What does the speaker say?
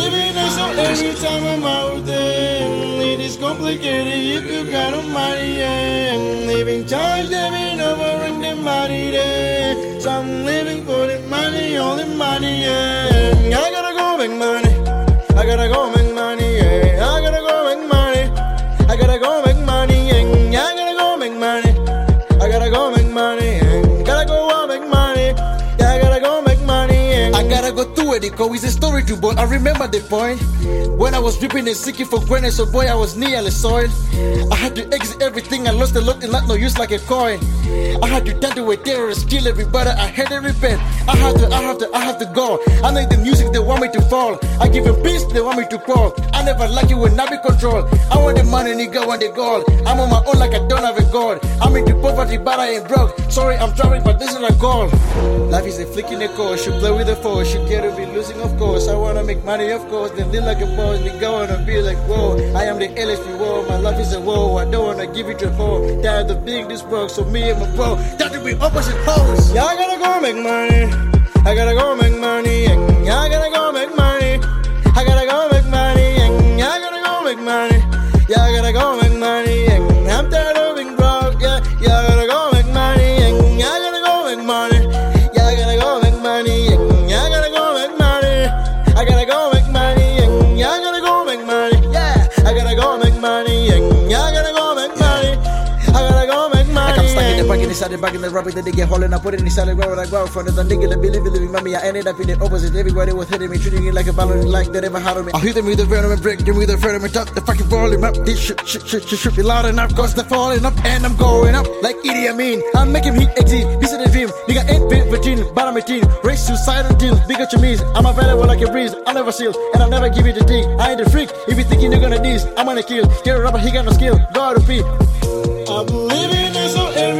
living it, so every time I'm out there, it is complicated if you got a money, yeah. Living charge, living over in the money, yeah. So I'm living for the money, all the money, yeah. I gotta go make money, I gotta go make money, yeah. I gotta go make money, I gotta go make money, yeah. I gotta go make money, I gotta go make money, yeah. Gotta go out make money, yeah. I gotta go make money, yeah. I gotta go through it, it's a story to boy. I remember the point when I was dripping and seeking for greatness, so boy, I was nearly soiled. I had to exit everything, I lost a lot and not no use like a coin. I had to turn to a terrorist, kill everybody, I had to repent. I have to go. I make the music, they want me to fall. I give them peace, they want me to crawl. I never like it when I be controlled. I want the money, nigga, want the gold. I'm on my own like I don't have a god. I'm into poverty, but I ain't broke. Sorry, I'm trying, but this is a goal. Life is a flick in the course, you play with the force, you get to be losing, of course. I wanna make money, of course, then live like a boss. Nigga wanna be like, whoa, I am the LSP, whoa, my life is a whoa. I don't wanna give it to a hoe. Tired of being this broke, so me and my bro, that to be opposite poles. Yeah, I gotta go make money, I gotta go make money, yeah. I gotta go make money, I gotta go make money, yeah. I gotta go make money, yeah. I gotta go make money, yeah. I'm tired of being broke, yeah. Yeah, I gotta go make money, yeah. I gotta go make money, yeah. I gotta go make money, yeah. I gotta go make money, I gotta go make money, yeah. I gotta go make money, yeah. I gotta go make money, yeah. I gotta go make money, I gotta go make money. I'm stuck in the back inside the back in the rubber that they get holding. I put it inside the ground, I go out front of the nigga that believe in mommy. I ended up in the opposite. Everybody was hitting me, treating it like a balloon, like they never had on me. I hit them with the venom and break them with the venom and top the fucking volume up. This shit should be loud enough, cause they're falling up and I'm going up like Idi Amin. I'm making him exit, this is the dream. Nigga ain't fit 15, but I'm 18. Race suicidal deal, bigger to me. I'm available like a breeze, I'll never seal, and I'll never give it a dig. I ain't a freak, if you thinking you're gonna diss, I'm gonna kill. Get a rapper, he got no skill, go out to pee. I'm living it, so every